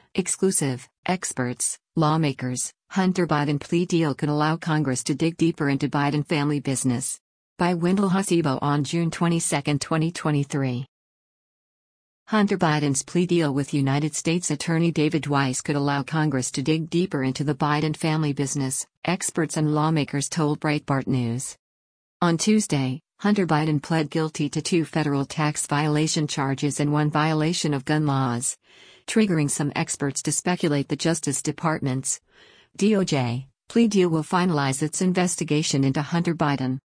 Exclusive, experts, lawmakers, Hunter Biden plea deal could allow Congress to dig deeper into Biden family business. By Wendell Husibo on June 22, 2023. Hunter Biden's plea deal with United States Attorney David Weiss could allow Congress to dig deeper into the Biden family business, experts and lawmakers told Breitbart News. On Tuesday, Hunter Biden pled guilty to 2 federal tax violation charges and 1 violation of gun laws, triggering some experts to speculate the Justice Department's DOJ plea deal will finalize its investigation into Hunter Biden.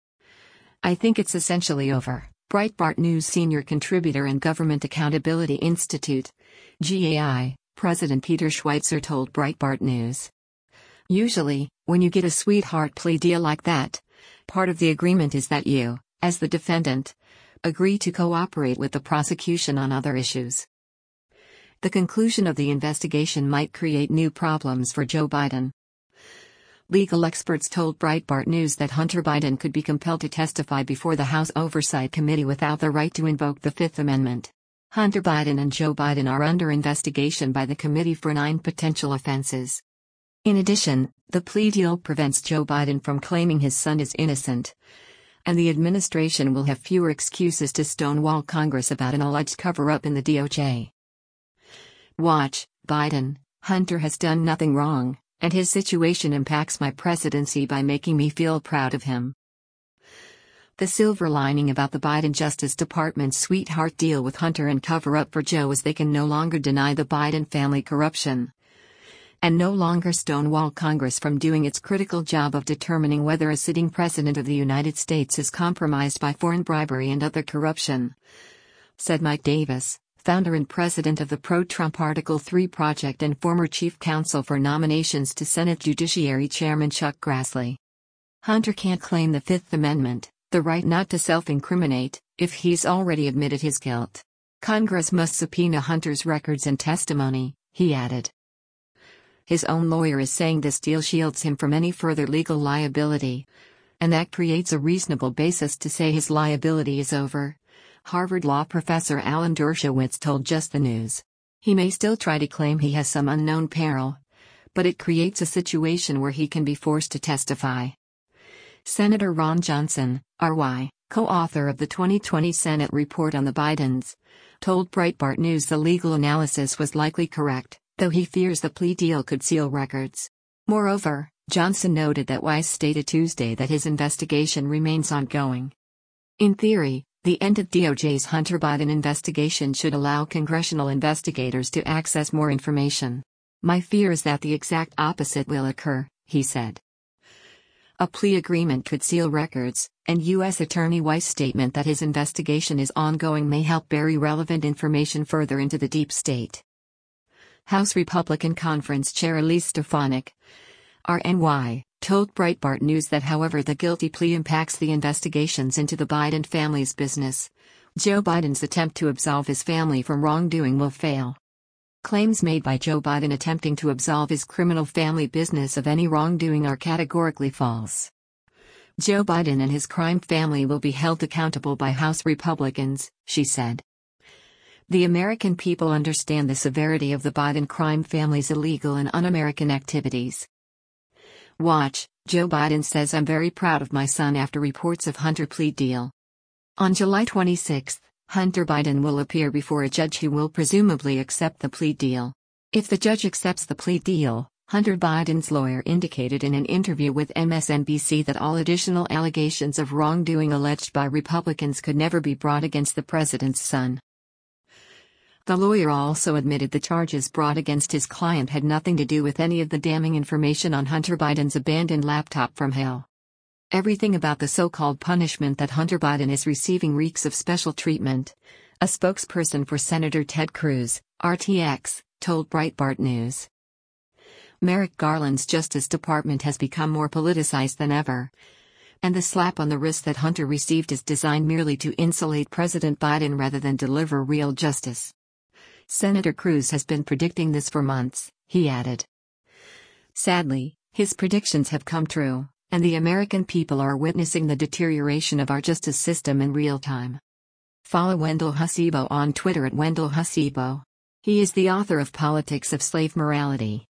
"I think it's essentially over," Breitbart News senior contributor and Government Accountability Institute (GAI) President Peter Schweitzer told Breitbart News. "Usually, when you get a sweetheart plea deal like that, part of the agreement is that you, as the defendant, agree to cooperate with the prosecution on other issues. The conclusion of the investigation might create new problems for Joe Biden." Legal experts told Breitbart News that Hunter Biden could be compelled to testify before the House Oversight Committee without the right to invoke the Fifth Amendment. Hunter Biden and Joe Biden are under investigation by the committee for 9 potential offenses. In addition, the plea deal prevents Joe Biden from claiming his son is innocent, and the administration will have fewer excuses to stonewall Congress about an alleged cover-up in the DOJ. "Watch, Biden, Hunter has done nothing wrong, and his situation impacts my presidency by making me feel proud of him." The silver lining about the Biden Justice Department's sweetheart deal with Hunter and cover-up for Joe is they can no longer deny the Biden family corruption, and no longer stonewall Congress from doing its critical job of determining whether a sitting president of the United States is compromised by foreign bribery and other corruption, said Mike Davis, founder and president of the Pro-Trump Article 3 Project and former chief counsel for nominations to Senate Judiciary Chairman Chuck Grassley. Hunter can't claim the Fifth Amendment, the right not to self-incriminate, if he's already admitted his guilt. Congress must subpoena Hunter's records and testimony, he added. His own lawyer is saying this deal shields him from any further legal liability, and that creates a reasonable basis to say his liability is over, Harvard Law professor Alan Dershowitz told Just the News. He may still try to claim he has some unknown peril, but it creates a situation where he can be forced to testify. Senator Ron Johnson, RY, co-author of the 2020 Senate report on the Bidens, told Breitbart News the legal analysis was likely correct, though he fears the plea deal could seal records. Moreover, Johnson noted that Weiss stated Tuesday that his investigation remains ongoing. In theory, the end of DOJ's Hunter Biden investigation should allow congressional investigators to access more information. "My fear is that the exact opposite will occur," he said. A plea agreement could seal records, and U.S. Attorney Weiss' statement that his investigation is ongoing may help bury relevant information further into the deep state. House Republican Conference Chair Elise Stefanik, RNY, told Breitbart News that however the guilty plea impacts the investigations into the Biden family's business, Joe Biden's attempt to absolve his family from wrongdoing will fail. Claims made by Joe Biden attempting to absolve his criminal family business of any wrongdoing are categorically false. Joe Biden and his crime family will be held accountable by House Republicans, she said. The American people understand the severity of the Biden crime family's illegal and un-American activities. "Watch, Joe Biden says I'm very proud of my son after reports of Hunter plea deal." On July 26, Hunter Biden will appear before a judge who will presumably accept the plea deal. If the judge accepts the plea deal, Hunter Biden's lawyer indicated in an interview with MSNBC that all additional allegations of wrongdoing alleged by Republicans could never be brought against the president's son. The lawyer also admitted the charges brought against his client had nothing to do with any of the damning information on Hunter Biden's abandoned laptop from hell. "Everything about the so-called punishment that Hunter Biden is receiving reeks of special treatment," a spokesperson for Senator Ted Cruz, RTX, told Breitbart News. Merrick Garland's Justice Department has become more politicized than ever, and the slap on the wrist that Hunter received is designed merely to insulate President Biden rather than deliver real justice. Senator Cruz has been predicting this for months, he added. Sadly, his predictions have come true, and the American people are witnessing the deterioration of our justice system in real time. Follow Wendell Husibo on Twitter at Wendell Husibo. He is the author of Politics of Slave Morality.